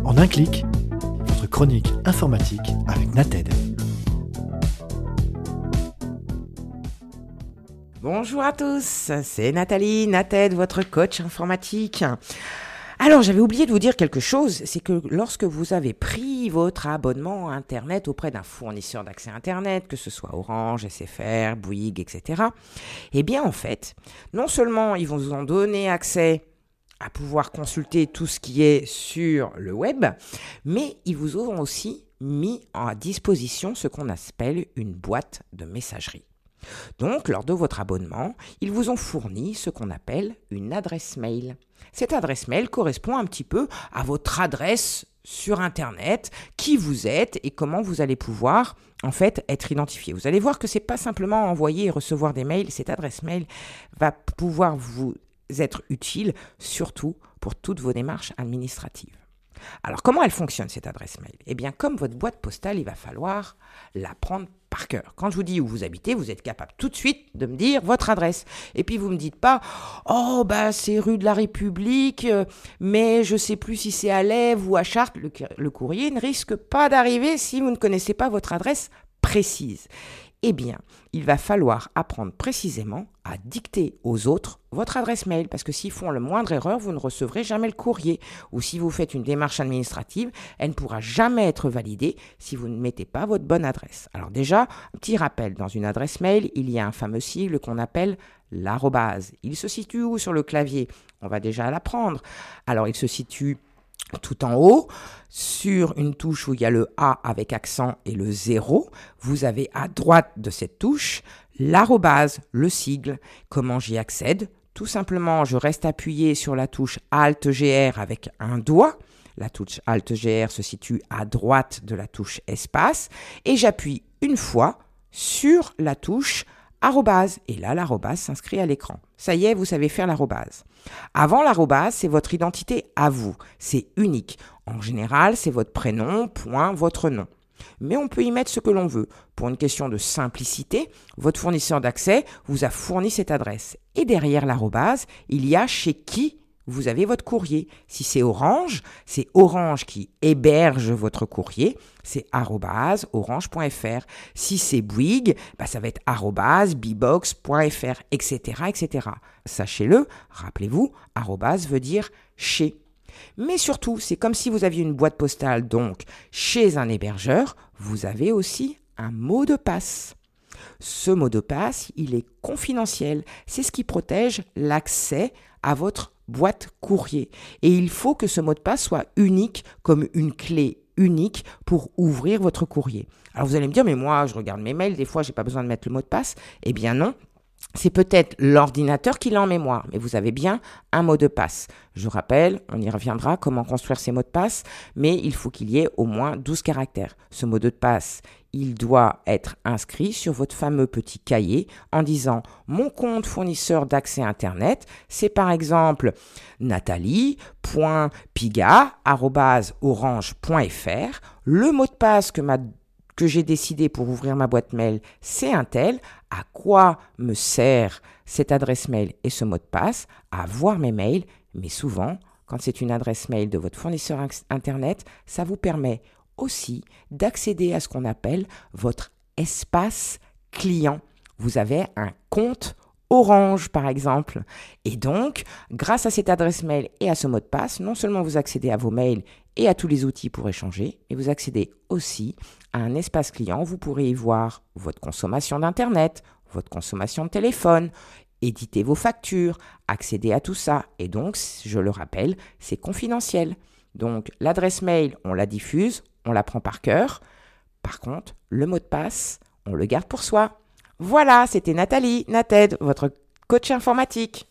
En un clic, votre chronique informatique avec Nated. Bonjour à tous, c'est Nathalie, Nated, votre coach informatique. Alors, j'avais oublié de vous dire quelque chose, c'est que lorsque vous avez pris votre abonnement Internet auprès d'un fournisseur d'accès Internet, que ce soit Orange, SFR, Bouygues, etc., eh bien, en fait, non seulement ils vont vous en donner accès à pouvoir consulter tout ce qui est sur le web, mais ils vous ont aussi mis à disposition ce qu'on appelle une boîte de messagerie. Donc, lors de votre abonnement, ils vous ont fourni ce qu'on appelle une adresse mail. Cette adresse mail correspond un petit peu à votre adresse sur Internet, qui vous êtes et comment vous allez pouvoir en fait être identifié. Vous allez voir que c'est pas simplement envoyer et recevoir des mails, cette adresse mail va pouvoir vous être utile, surtout pour toutes vos démarches administratives. Alors, comment elle fonctionne cette adresse mail ? Eh bien, comme votre boîte postale, il va falloir la prendre par cœur. Quand je vous dis où vous habitez, vous êtes capable tout de suite de me dire votre adresse. Et puis, vous ne me dites pas « Oh, c'est rue de la République, mais je ne sais plus si c'est à Lèves ou à Chartres. » Le courrier ne risque pas d'arriver si vous ne connaissez pas votre adresse précise. Eh bien, il va falloir apprendre précisément à dicter aux autres votre adresse mail, parce que s'ils font la moindre erreur, vous ne recevrez jamais le courrier. Ou si vous faites une démarche administrative, elle ne pourra jamais être validée si vous ne mettez pas votre bonne adresse. Alors déjà, un petit rappel, dans une adresse mail, il y a un fameux sigle qu'on appelle l'arrobase. Il se situe où sur le clavier ? On va déjà l'apprendre. Alors, il se situe tout en haut, sur une touche où il y a le A avec accent et le 0, vous avez à droite de cette touche l'arrobase, le sigle. Comment j'y accède ? Tout simplement, je reste appuyé sur la touche Alt-GR avec un doigt. La touche Alt-GR se situe à droite de la touche espace et j'appuie une fois sur la touche arrobase. Et là, l'arrobase s'inscrit à l'écran. Ça y est, vous savez faire l'arrobase. Avant l'arrobase, c'est votre identité à vous. C'est unique. En général, c'est votre prénom, point, votre nom. Mais on peut y mettre ce que l'on veut. Pour une question de simplicité, votre fournisseur d'accès vous a fourni cette adresse. Et derrière l'arrobase, il y a chez qui vous avez votre courrier. Si c'est Orange qui héberge votre courrier, c'est @orange.fr. Si c'est Bouygues, ça va être @bbox.fr, etc., etc. Sachez-le, rappelez-vous, arrobase veut dire chez. Mais surtout, c'est comme si vous aviez une boîte postale, donc chez un hébergeur, vous avez aussi un mot de passe. Ce mot de passe, il est confidentiel. C'est ce qui protège l'accès à votre boîte courrier. Et il faut que ce mot de passe soit unique, comme une clé unique pour ouvrir votre courrier. Alors vous allez me dire, mais moi, je regarde mes mails, des fois, j'ai pas besoin de mettre le mot de passe. Eh bien non. C'est peut-être l'ordinateur qui l'a en mémoire, mais vous avez bien un mot de passe. Je rappelle, on y reviendra, comment construire ces mots de passe, mais il faut qu'il y ait au moins 12 caractères. Ce mot de passe, il doit être inscrit sur votre fameux petit cahier en disant « Mon compte fournisseur d'accès Internet, c'est par exemple nathalie.piga@orange.fr. Le mot de passe que j'ai décidé pour ouvrir ma boîte mail, c'est un tel. À quoi me sert cette adresse mail et ce mot de passe ? À voir mes mails, mais souvent, quand c'est une adresse mail de votre fournisseur Internet, ça vous permet aussi d'accéder à ce qu'on appelle votre espace client. Vous avez un compte Orange, par exemple. Et donc, grâce à cette adresse mail et à ce mot de passe, non seulement vous accédez à vos mails et à tous les outils pour échanger, mais vous accédez aussi à un espace client. Vous pourrez y voir votre consommation d'Internet, votre consommation de téléphone, éditer vos factures, accéder à tout ça. Et donc, je le rappelle, c'est confidentiel. Donc, l'adresse mail, on la diffuse, on la prend par cœur. Par contre, le mot de passe, on le garde pour soi. Voilà, c'était Nathalie, Nated, votre coach informatique.